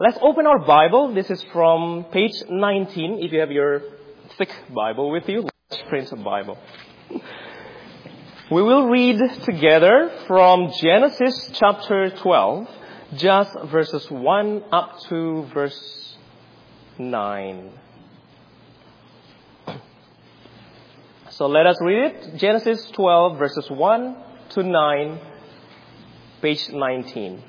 Let's open our Bible. This is from page 19. If you have your thick Bible with you, let's print a Bible. We will read together from Genesis chapter 12, just verses 1 up to verse 9. So let us read it. Genesis 12, verses 1 to 9, page 19.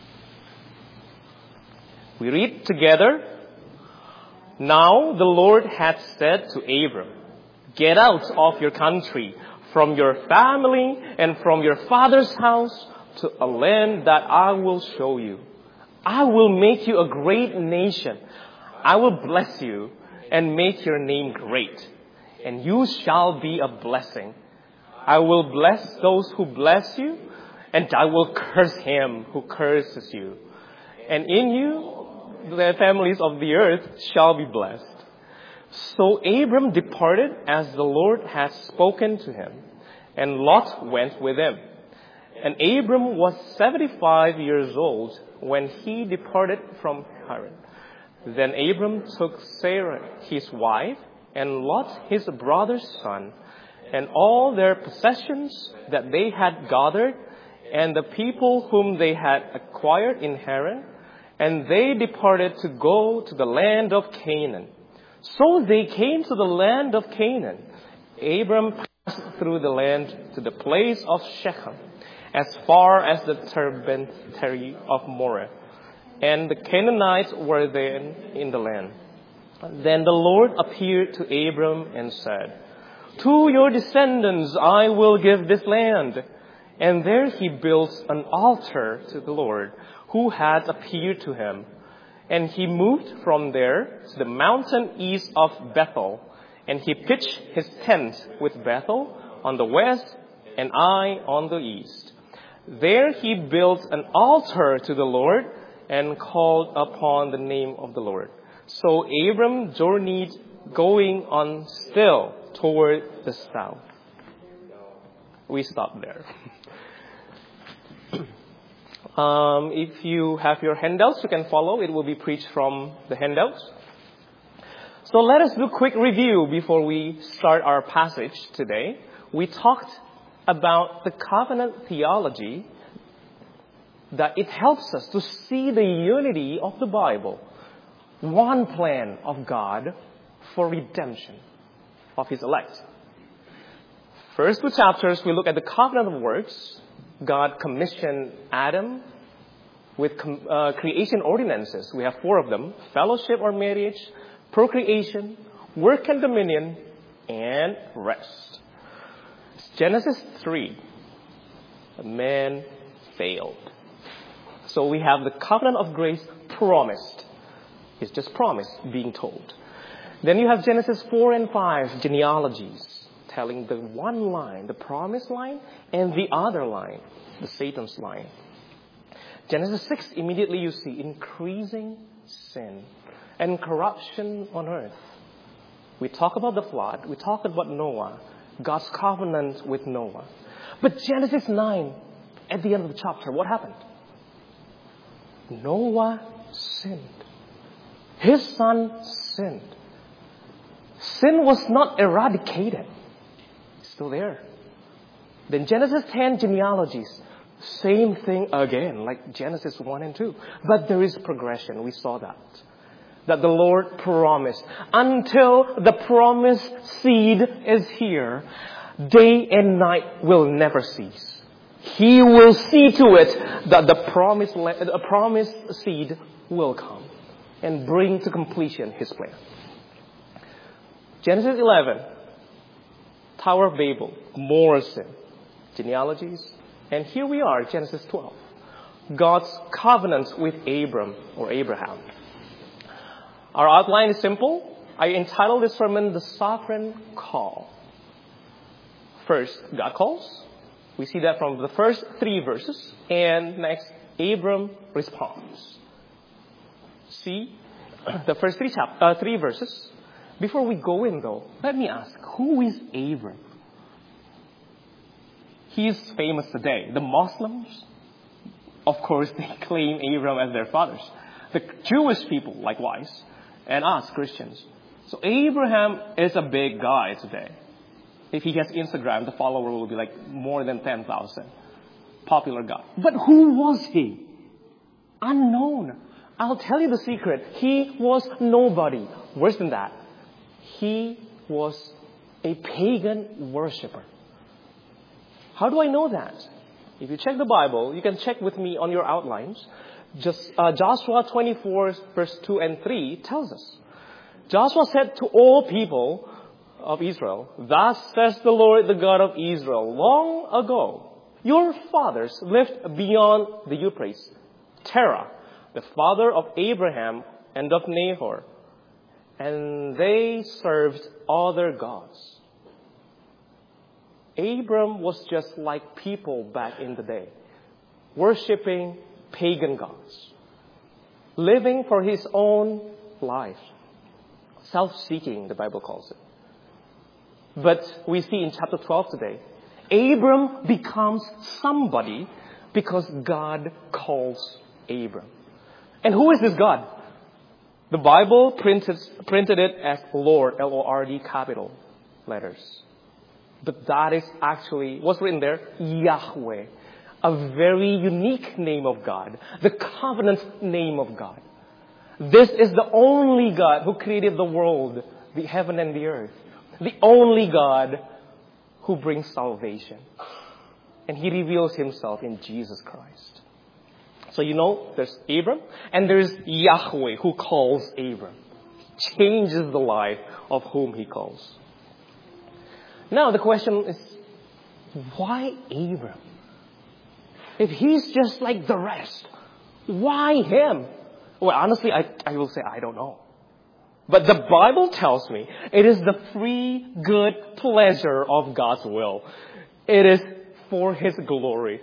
We read together, "Now the Lord had said to Abram, 'Get out of your country, from your family and from your father's house to a land that I will show you. I will make you a great nation. I will bless you and make your name great, and you shall be a blessing. I will bless those who bless you, and I will curse him who curses you. And in you, the families of the earth shall be blessed.' So Abram departed as the Lord had spoken to him, and Lot went with him. And Abram was 75 years old when he departed from Haran. Then Abram took Sarah his wife, and Lot his brother's son, and all their possessions that they had gathered, and the people whom they had acquired in Haran, and they departed to go to the land of Canaan. So they came to the land of Canaan. Abram passed through the land to the place of Shechem, as far as the terebinthary of Moreh. And the Canaanites were then in the land. Then the Lord appeared to Abram and said, 'To your descendants I will give this land.' And there he built an altar to the Lord, who had appeared to him. And he moved from there to the mountain east of Bethel, and he pitched his tent with Bethel on the west and Ai on the east. There he built an altar to the Lord and called upon the name of the Lord. So Abram journeyed, going on still toward the south." We stop there. If you have your handouts, you can follow. It will be preached from the handouts. So let us do a quick review before we start our passage today. We talked about the covenant theology, that it helps us to see the unity of the Bible. One plan of God for redemption of His elect. First two chapters, we look at the covenant of works. God commissioned Adam with creation ordinances. We have 4 of them: fellowship or marriage, procreation, work and dominion, and rest. Genesis 3, man failed. So we have the covenant of grace promised. It's just promised, being told. Then you have Genesis 4 and 5, genealogies, telling the one line, the promised line, and the other line, the Satan's line. Genesis 6, immediately you see increasing sin and corruption on earth. We talk about the flood. We talk about Noah, God's covenant with Noah. But Genesis 9, at the end of the chapter, what happened? Noah sinned. His son sinned. Sin was not eradicated. It's still there. Then Genesis 10, genealogies. Same thing again, like Genesis 1 and 2. But there is progression. We saw that. That the Lord promised. Until the promised seed is here, day and night will never cease. He will see to it that the promised seed will come and bring to completion His plan. Genesis 11, Tower of Babel, more sin, genealogies. And here we are, Genesis 12, God's covenant with Abram or Abraham. Our outline is simple. I entitled this sermon, The Sovereign Call. First, God calls. We see that from the first 3 verses. And next, Abram responds. See the first 3 verses. Before we go in, though, let me ask, who is Abram? He is famous today. The Muslims, of course, they claim Abram as their fathers. The Jewish people, likewise, and us, Christians. So Abraham is a big guy today. If he has Instagram, the follower will be like more than 10,000. Popular guy. But who was he? Unknown. I'll tell you the secret. He was nobody. Worse than that. He was a pagan worshiper. How do I know that? If you check the Bible, you can check with me on your outlines. Just Joshua 24 verse 2 and 3 tells us. Joshua said to all people of Israel, "Thus says the Lord, the God of Israel, long ago, your fathers lived beyond the Euphrates, Terah, the father of Abraham and of Nahor, and they served other gods." Abram was just like people back in the day, worshipping pagan gods, living for his own life, self-seeking, the Bible calls it. But we see in chapter 12 today, Abram becomes somebody because God calls Abram. And who is this God? The Bible printed it as Lord, L-O-R-D, capital letters. But that is actually, what's written there? Yahweh. A very unique name of God. The covenant name of God. This is the only God who created the world, the heaven and the earth. The only God who brings salvation. And He reveals Himself in Jesus Christ. So you know, there's Abram and there's Yahweh who calls Abram. Changes the life of whom He calls. Now the question is, why Abram? If he's just like the rest, why him? Well, honestly, I will say I don't know. But the Bible tells me it is the free, good pleasure of God's will. It is for His glory.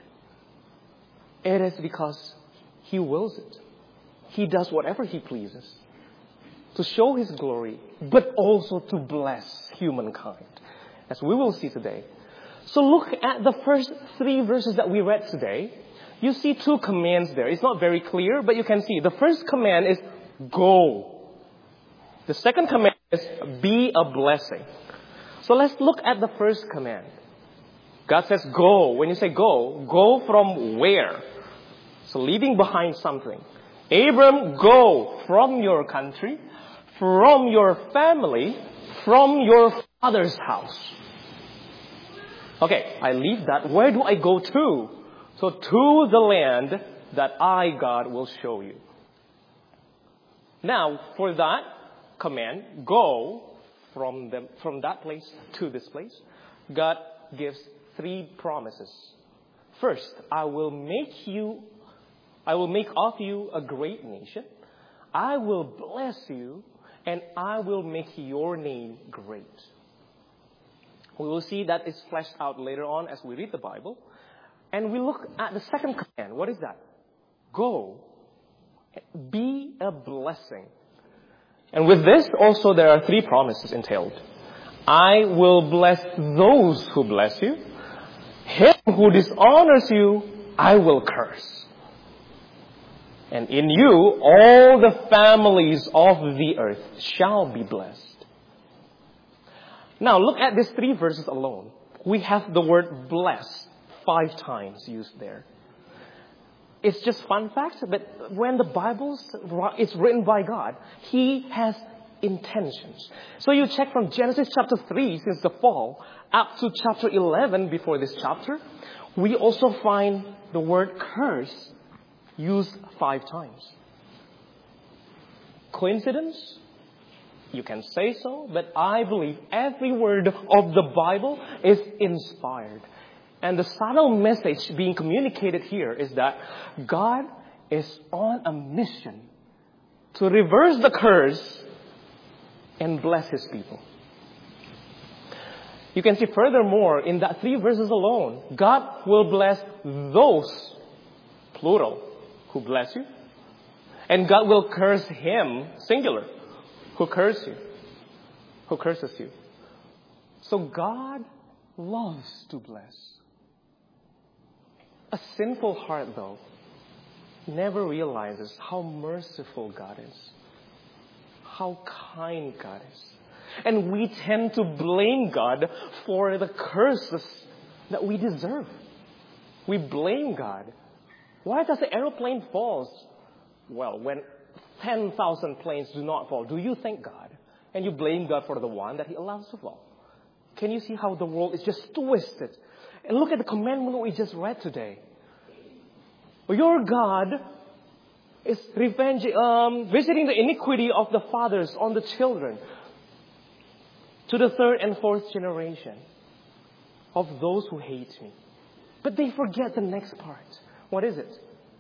It is because He wills it. He does whatever He pleases to show His glory, but also to bless humankind, as we will see today. So look at the first 3 verses that we read today. You see 2 commands there. It's not very clear, but you can see. The first command is go. The second command is be a blessing. So let's look at the first command. God says go. When you say go from where? So leaving behind something. Abram, go from your country, from your family, from your father's house. Okay, I leave that. Where do I go to? So to the land that I, God, will show you. Now, for that command, go from that place to this place, God gives 3 promises. First, I will make of you a great nation. I will bless you, and I will make your name great. We will see that is fleshed out later on as we read the Bible. And we look at the second command. What is that? Go. Be a blessing. And with this, also there are 3 promises entailed. I will bless those who bless you. Him who dishonors you, I will curse. And in you, all the families of the earth shall be blessed. Now, look at these 3 verses alone. We have the word blessed 5 times used there. It's just fun facts, but when the Bible is written by God, He has intentions. So you check from Genesis chapter 3, since the fall, up to chapter 11 before this chapter, we also find the word curse used 5 times. Coincidence? You can say so, but I believe every word of the Bible is inspired. And the subtle message being communicated here is that God is on a mission to reverse the curse and bless His people. You can see furthermore in that 3 verses alone, God will bless those, plural, who bless you. And God will curse him, singular, who curses you. So God loves to bless. A sinful heart, though, never realizes how merciful God is, how kind God is. And we tend to blame God for the curses that we deserve. We blame God. Why does the aeroplane fall? Well, when 10,000 planes do not fall, do you thank God? And you blame God for the one that He allows to fall. Can you see how the world is just twisted? And look at the commandment we just read today. Your God is visiting the iniquity of the fathers on the children to the third and fourth generation of those who hate me. But they forget the next part. What is it?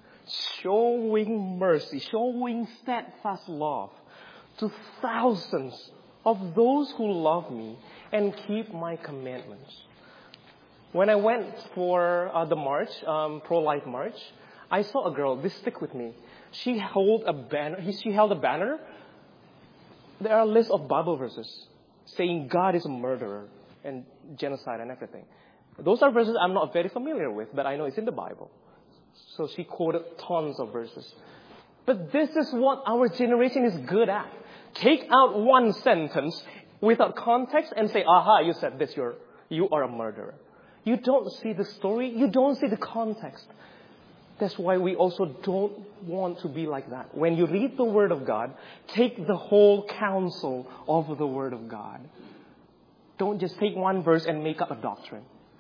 Showing mercy, showing steadfast love to thousands of those who love me and keep my commandments. When I went for the march, pro-life march, I saw a girl. This stick with me. She held a banner. There are a list of Bible verses saying God is a murderer and genocide and everything. Those are verses I'm not very familiar with, but I know it's in the Bible. So she quoted tons of verses. But this is what our generation is good at. Take out one sentence without context and say, aha, you said this, you are a murderer. You don't see the story. You don't see the context. That's why we also don't want to be like that. When you read the Word of God, take the whole counsel of the Word of God. Don't just take one verse and make up a doctrine.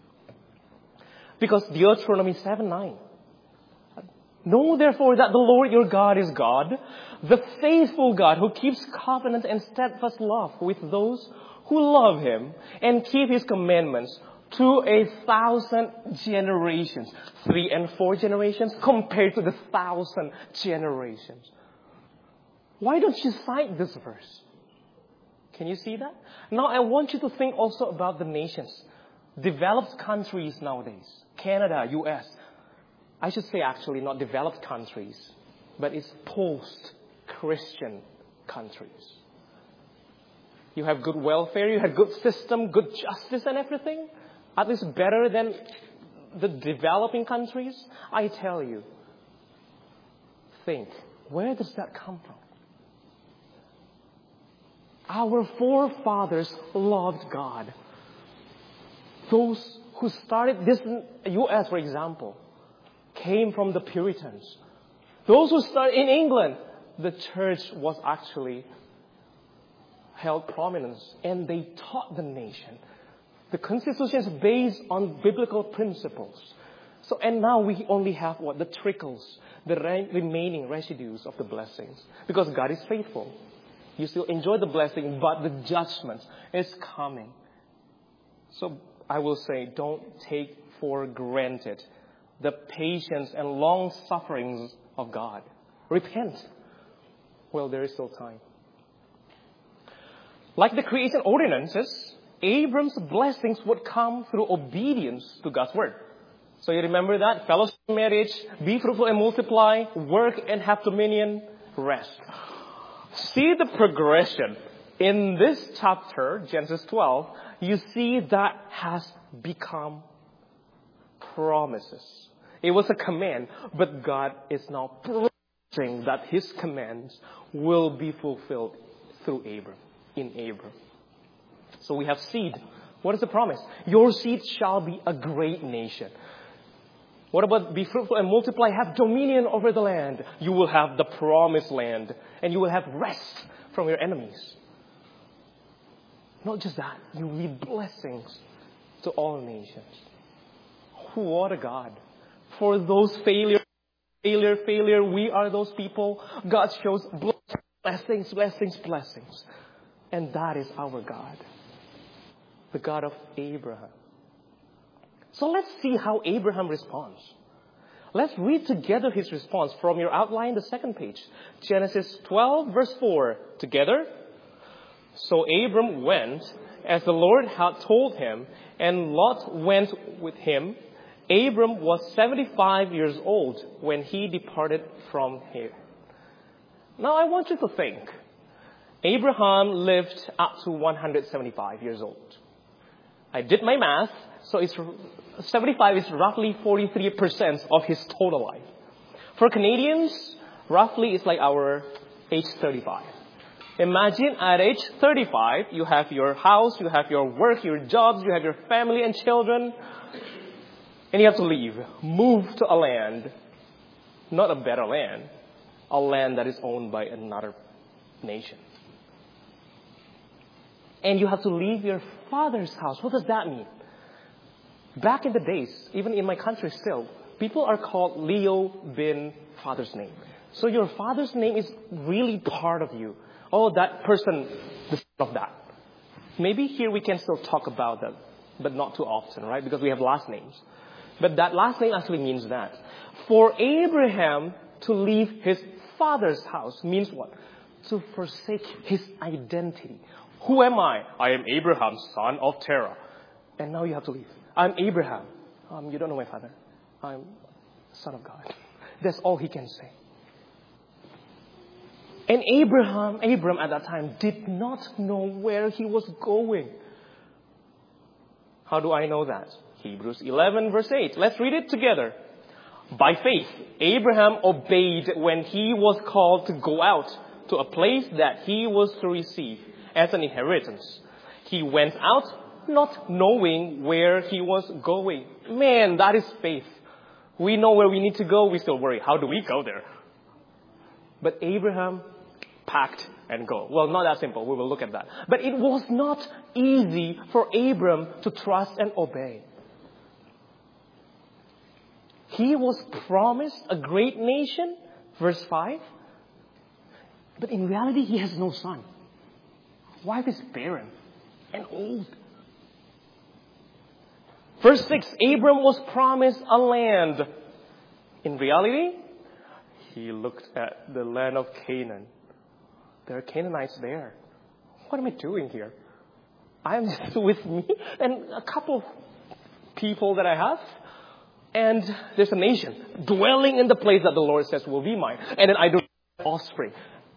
Because Deuteronomy 7:9. Know therefore that the Lord your God is God, the faithful God who keeps covenant and steadfast love with those who love Him and keep His commandments to 1,000 generations. 3 and 4 generations compared to the 1,000 generations. Why don't you cite this verse? Can you see that? Now I want you to think also about the nations. Developed countries nowadays. Canada, US. I should say actually not developed countries, but it's post-Christian countries. You have good welfare, you have good system, good justice and everything. At least better than the developing countries. I tell you, think, where does that come from? Our forefathers loved God. Those who started this in the U.S., for example, came from the Puritans. Those who started in England, the church was actually held prominence and they taught the nation. The Constitution is based on biblical principles. So, and now we only have the trickles, the remaining residues of the blessings. Because God is faithful. You still enjoy the blessing, but the judgment is coming. So I will say, don't take for granted the patience and long sufferings of God. Repent. Well, there is still time. Like the creation ordinances, Abram's blessings would come through obedience to God's word. So you remember that? Fellowship, marriage, be fruitful and multiply, work and have dominion, rest. See the progression. In this chapter, Genesis 12, you see that has become promises. It was a command, but God is now promising that His commands will be fulfilled through Abram, in Abram. So we have seed. What is the promise? Your seed shall be a great nation. What about be fruitful and multiply, have dominion over the land? You will have the promised land and you will have rest from your enemies. Not just that, you will be blessings to all nations. What a God. For those failure, we are those people. God shows blessings. And that is our God. The God of Abraham. So let's see how Abraham responds. Let's read together his response from your outline, the second page. Genesis 12, verse 4. Together. So Abram went as the Lord had told him, and Lot went with him. Abram was 75 years old when he departed from him. Now I want you to think. Abraham lived up to 175 years old. I did my math, so 75 is roughly 43% of his total life. For Canadians, roughly it's like our age 35. Imagine at age 35, you have your house, you have your work, your jobs, you have your family and children, and you have to leave, move to a land, not a better land, a land that is owned by another nation. And you have to leave your father's house. What does that mean? Back in the days, even in my country still, people are called Leo bin father's name. So your father's name is really part of you. Oh, that person, the son of that. Maybe here we can still talk about that, but not too often, right? Because we have last names. But that last name actually means that. For Abraham to leave his father's house means what? To forsake his identity. Who am I? I am Abraham, son of Terah. And now you have to leave. I'm Abraham. You don't know my father. I'm son of God. That's all he can say. And Abram at that time did not know where he was going. How do I know that? Hebrews 11 verse 8. Let's read it together. By faith, Abraham obeyed when he was called to go out to a place that he was to receive as an inheritance. He went out not knowing where he was going. Man, that is faith. We know where we need to go. We still worry. How do we go there? But Abraham packed and go. Well, not that simple. We will look at that. But it was not easy for Abram to trust and obey. He was promised a great nation, verse 5. But in reality, he has no son. Wife is barren and old. Verse 6, Abram was promised a land. In reality, he looked at the land of Canaan. There are Canaanites there. What am I doing here? I'm just with me and a couple of people that I have. And there's a nation dwelling in the place that the Lord says will be mine. And then I don't have offspring.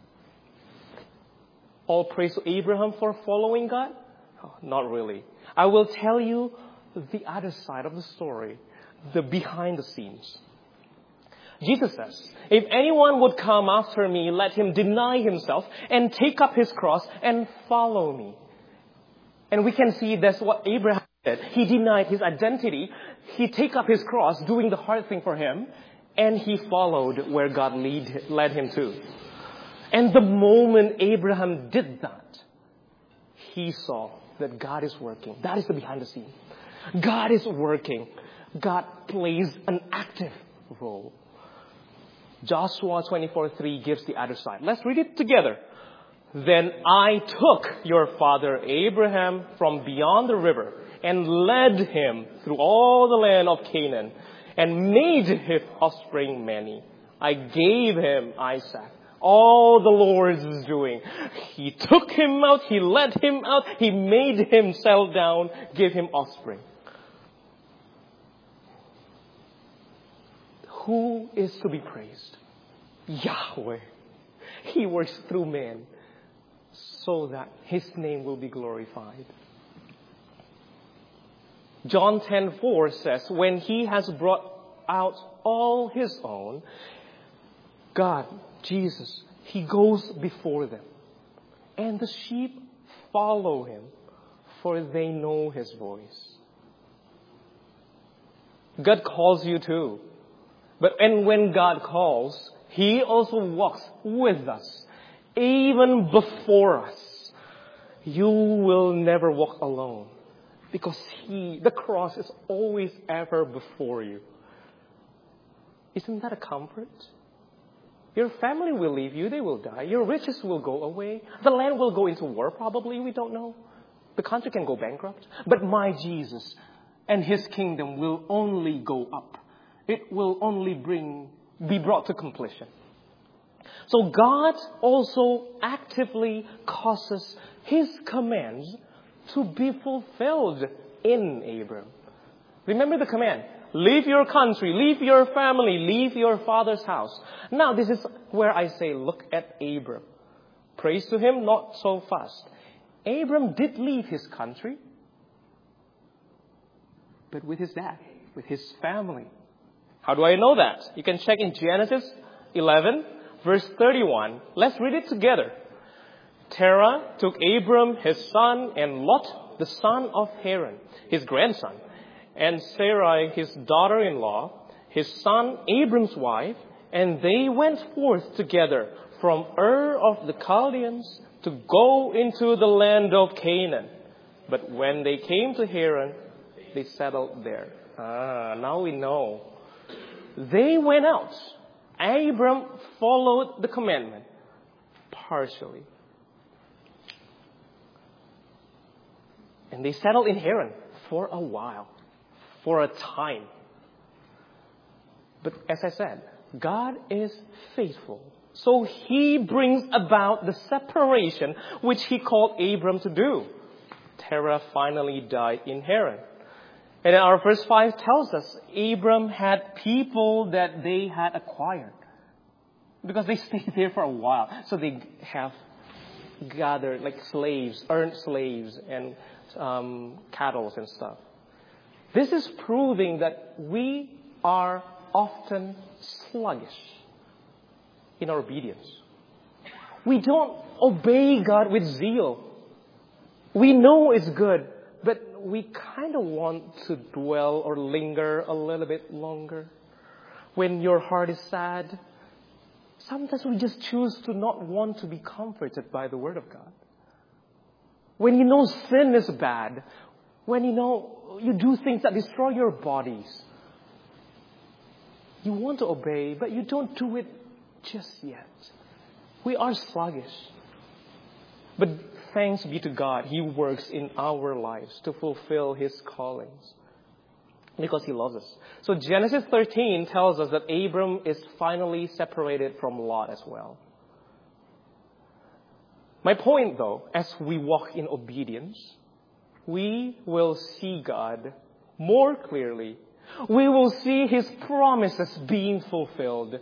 All praise to Abraham for following God? Oh, not really. I will tell you the other side of the story, the behind the scenes. Jesus says, if anyone would come after me, let him deny himself and take up his cross and follow me. And we can see that's what Abraham did. He denied his identity. He take up his cross, doing the hard thing for him, and he followed where God led him to. And the moment Abraham did that, he saw that God is working. That is the behind the scene. God is working. God plays an active role. Joshua 24:3 gives the other side. Let's read it together. Then I took your father Abraham from beyond the river and led him through all the land of Canaan and made his offspring many. I gave him Isaac. All the Lord is doing. He took him out. He led him out. He made him settle down, gave him offspring. Who is to be praised? Yahweh. He works through man so that his name will be glorified. John 10:4 says, when he has brought out all his own, God, Jesus, he goes before them. And the sheep follow him, for they know his voice. God calls you too. And when God calls, he also walks with us, even before us. You will never walk alone, because the cross is always ever before you. Isn't that a comfort? Your family will leave you, they will die. Your riches will go away. The land will go into war probably, we don't know. The country can go bankrupt. But my Jesus and his kingdom will only go up. It will only be brought to completion. So God also actively causes his commands to be fulfilled in Abram. Remember the command. Leave your country, leave your family, leave your father's house. Now this is where I say, look at Abram. Praise to him, not so fast. Abram did leave his country, but with his dad, with his family. How do I know that? You can check in Genesis 11, verse 31. Let's read it together. Terah took Abram, his son, and Lot, the son of Haran, his grandson, and Sarai, his daughter-in-law, his son Abram's wife, and they went forth together from Ur of the Chaldeans to go into the land of Canaan. But when they came to Haran, they settled there. Now we know. They went out. Abram followed the commandment partially. And they settled in Haran for a while, for a time. But as I said, God is faithful. So He brings about the separation which He called Abram to do. Terah finally died in Haran. And our verse 5 tells us Abram had people that they had acquired. Because they stayed there for a while. So they have gathered like slaves, earned slaves and cattle and stuff. This is proving that we are often sluggish in our obedience. We don't obey God with zeal. We know it's good, but we kind of want to dwell or linger a little bit longer. When your heart is sad, sometimes we just choose to not want to be comforted by the Word of God. When you know sin is bad, when you know you do things that destroy your bodies, you want to obey, but you don't do it just yet. We are sluggish. But thanks be to God, He works in our lives to fulfill His callings because He loves us. So Genesis 13 tells us that Abram is finally separated from Lot as well. My point, though, as we walk in obedience, we will see God more clearly. We will see His promises being fulfilled.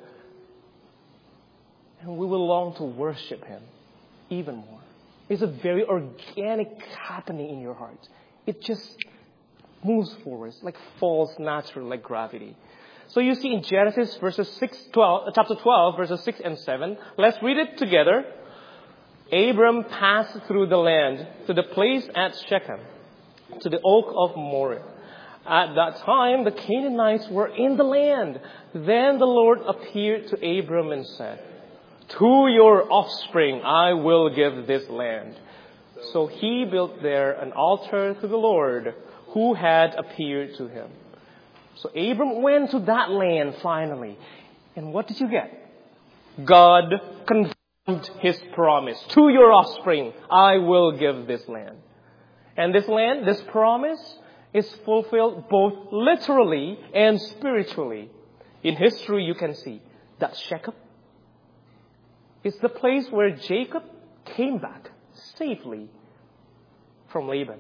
And we will long to worship Him even more. It's a very organic happening in your heart. It just moves forward, like falls naturally, like gravity. So you see in Genesis chapter 12, verses 6 and 7. Let's read it together. Abram passed through the land to the place at Shechem, to the oak of Moreh. At that time, the Canaanites were in the land. Then the Lord appeared to Abram and said, "To your offspring I will give this land." So he built there an altar to the Lord who had appeared to him. So Abram went to that land finally. And what did you get? God confirmed His promise. To your offspring I will give this land. And this land, this promise, is fulfilled both literally and spiritually. In history you can see that Shechem is the place where Jacob came back safely from Laban.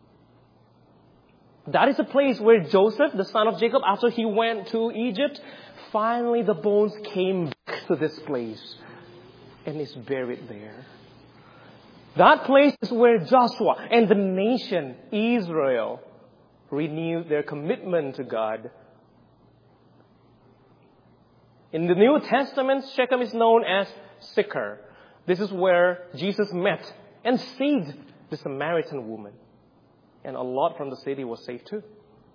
That is the place where Joseph, the son of Jacob, after he went to Egypt, finally the bones came back to this place and is buried there. That place is where Joshua and the nation Israel renewed their commitment to God. In the New Testament, Shechem is known as Sychar. This is where Jesus met and saved the Samaritan woman. And a lot from the city was saved too.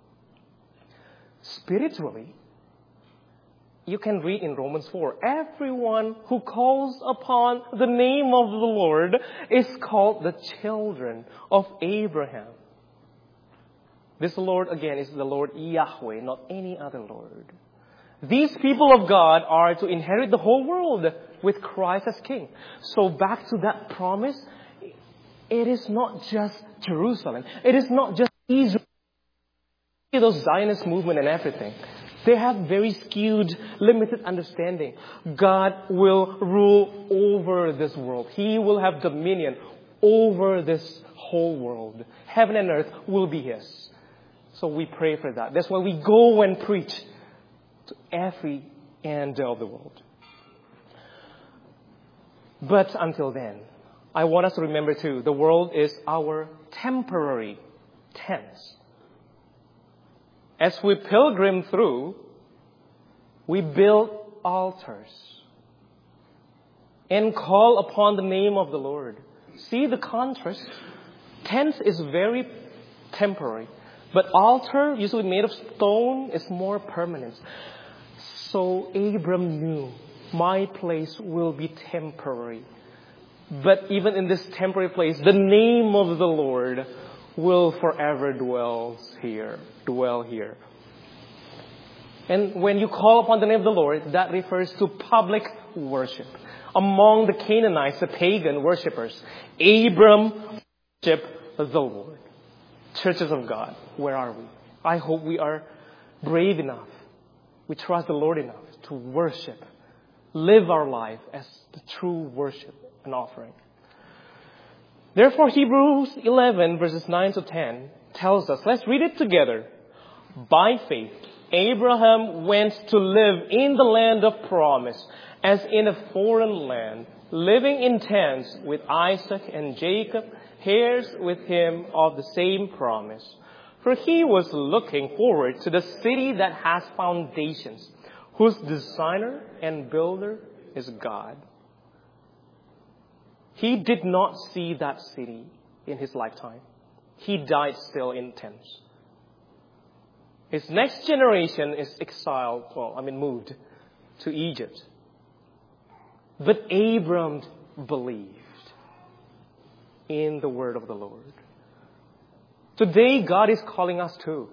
Spiritually, you can read in Romans 4, everyone who calls upon the name of the Lord is called the children of Abraham. This Lord, again, is the Lord Yahweh, not any other Lord. These people of God are to inherit the whole world with Christ as King. So back to that promise, it is not just Jerusalem. It is not just Israel. Those Zionist movement and everything. They have very skewed, limited understanding. God will rule over this world. He will have dominion over this whole world. Heaven and earth will be His. So we pray for that. That's why we go and preach to every end of the world. But until then, I want us to remember too, the world is our temporary tent. As we pilgrim through, We build altars and call upon the name of the Lord. See the contrast? Tent is very temporary, but altar, usually made of stone, is more permanent. So Abram knew, my place will be temporary. But even in this temporary place, the name of the Lord will forever dwell here. And when you call upon the name of the Lord, that refers to public worship. Among the Canaanites, the pagan worshippers, Abram worshiped the Lord. Churches of God, where are we? I hope we are brave enough. We trust the Lord enough to worship. Live our life as the true worship and offering. Therefore, Hebrews 11 verses 9 to 10 tells us, let's read it together. By faith, Abraham went to live in the land of promise, as in a foreign land, living in tents with Isaac and Jacob, heirs with him of the same promise. For he was looking forward to the city that has foundations, whose designer and builder is God. He did not see that city in his lifetime. He died still in tents. His next generation is moved to Egypt. But Abram believed in the word of the Lord. Today, God is calling us too.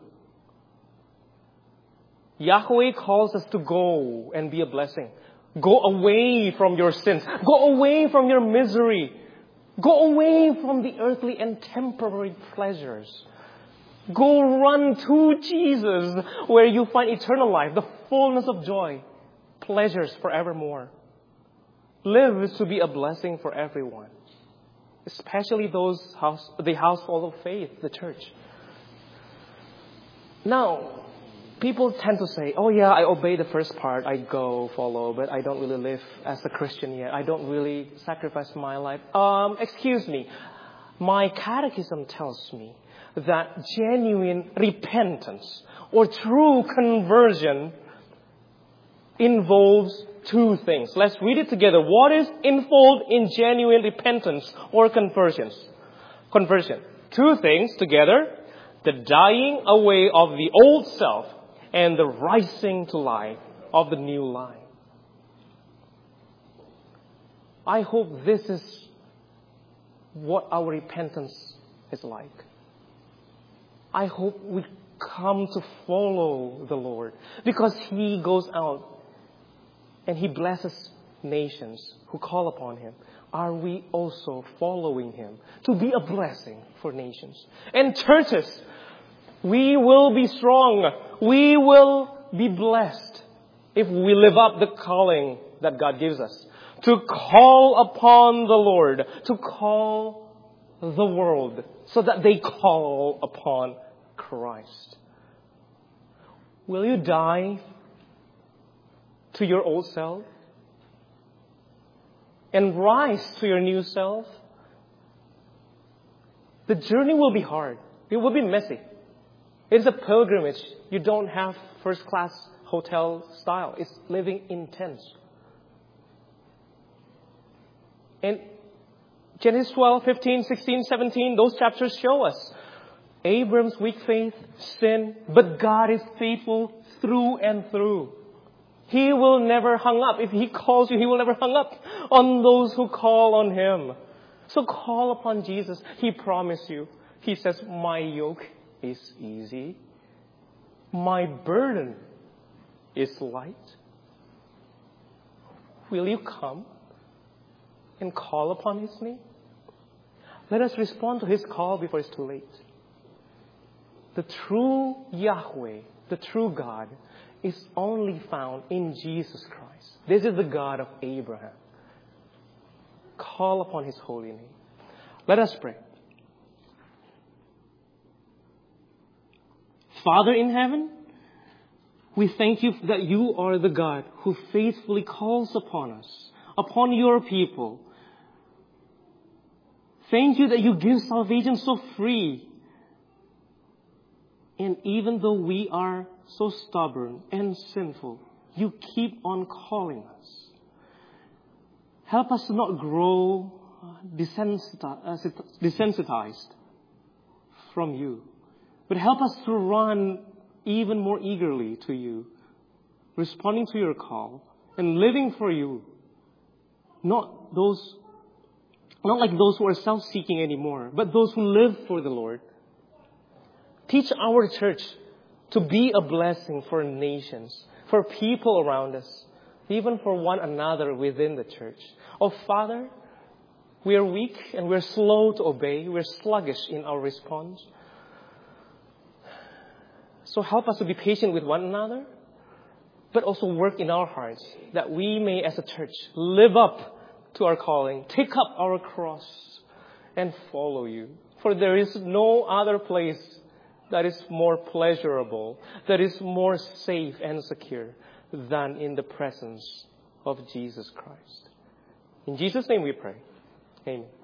Yahweh calls us to go and be a blessing. Go away from your sins. Go away from your misery. Go away from the earthly and temporary pleasures. Go run to Jesus, where you find eternal life, the fullness of joy, pleasures forevermore. Live to be a blessing for everyone, especially the household of faith, the church. Now, people tend to say, oh yeah, I obey the first part, I go, follow, but I don't really live as a Christian yet. I don't really sacrifice my life. Excuse me. My catechism tells me that genuine repentance or true conversion involves two things. Let's read it together. What is involved in genuine repentance or conversion? Two things together. The dying away of the old self and the rising to life of the new life. I hope this is what our repentance is like. I hope we come to follow the Lord because He goes out and He blesses nations who call upon Him. Are we also following Him to be a blessing for nations? And churches, we will be strong. We will be blessed if we live up the calling that God gives us. To call upon the Lord. To call the world so that they call upon Christ. Will you die to your old self and rise to your new self? The journey will be hard. It will be messy. It's a pilgrimage. You don't have first class hotel style. It's living in tents. And Genesis 12, 15, 16, 17, those chapters show us Abram's weak faith, sin, but God is faithful through and through. He will never hang up. If He calls you, He will never hang up on those who call on Him. So call upon Jesus. He promised you. He says, my yoke is easy. My burden is light. Will you come and call upon His name? Let us respond to His call before it's too late. The true Yahweh, the true God, is only found in Jesus Christ. This is the God of Abraham. Call upon His holy name. Let us pray. Father in heaven, we thank You that You are the God who faithfully calls upon us, upon Your people. Thank You that You give salvation so free. And even though we are so stubborn and sinful, you keep on calling us. Help us to not grow desensitized from you, but help us to run even more eagerly to you, responding to your call and living for you. Not like those who are self-seeking anymore, but those who live for the Lord. Teach our church to be a blessing for nations, for people around us, even for one another within the church. Oh, Father, we are weak and we're slow to obey. We're sluggish in our response. So help us to be patient with one another, but also work in our hearts that we may, as a church, live up to our calling, take up our cross, and follow you. For there is no other place that is more pleasurable, that is more safe and secure than in the presence of Jesus Christ. In Jesus' name we pray. Amen.